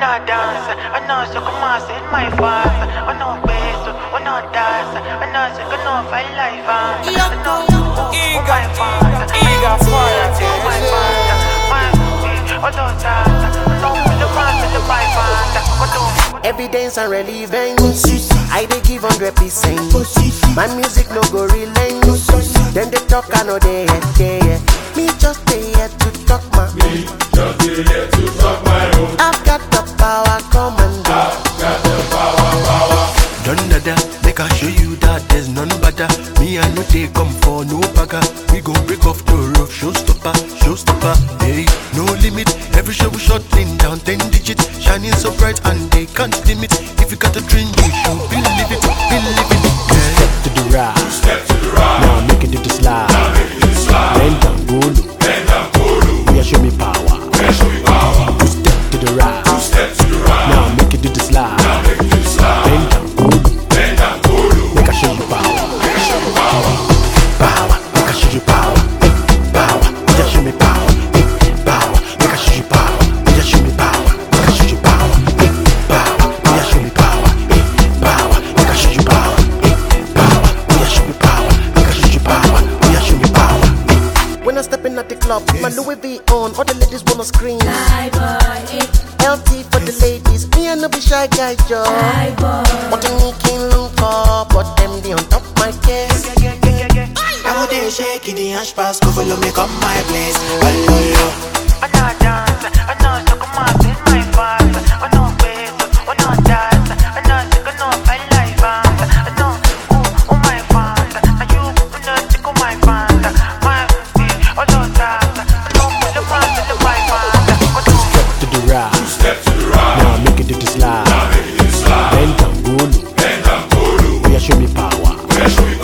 not dance, I know so come on, say my fast. I know best, I know dance, I know so come on, fight life. I know my fast, my fast. Every dance and relevant, I dey give 100%. My music no go relent. Then they talk, I know they head. Me just stay here to talk my own. I've got the power, come and do. Done dada, make I show you that there's none better. Me and you take come for no bagger. We gon' break off the roof, showstopper. Hey, no limit. Every show we shutting down 10 digits, shining so bright and they can't dim it. If you got a dream, you should believe it. Step to the right, now make it do the slide. Bend down, go low. Yeah, show me power. Two step to the right, now make it do the slide. Bend down, go low. Make I show you power. Power, make I show you power. Power, yeah, show me power. Power, make I show you power. Yeah, show me power. Make I show you power. Power, yeah, show me power. Power, make I show you power. Power, yeah, show me power. Make I show you power. Yeah, show me power. When I step in at the club, my Louis V on, all the ladies wanna scream. LT for the ladies, me and no be shy guy, Joe. What you need can look up, but them they on top my case. I would dare shake in the hash pass, go follow me, come my place. Hello. I know dance, I know so come on, say my fast. I know best, I know dance, I know so come on, fight life. I know, oh my fast, and you know so come my fast. My feet, I know dance, I know the fast, the my fast. Step to the right, now make it do the slide. Bend down, go low. Yeah, show me power.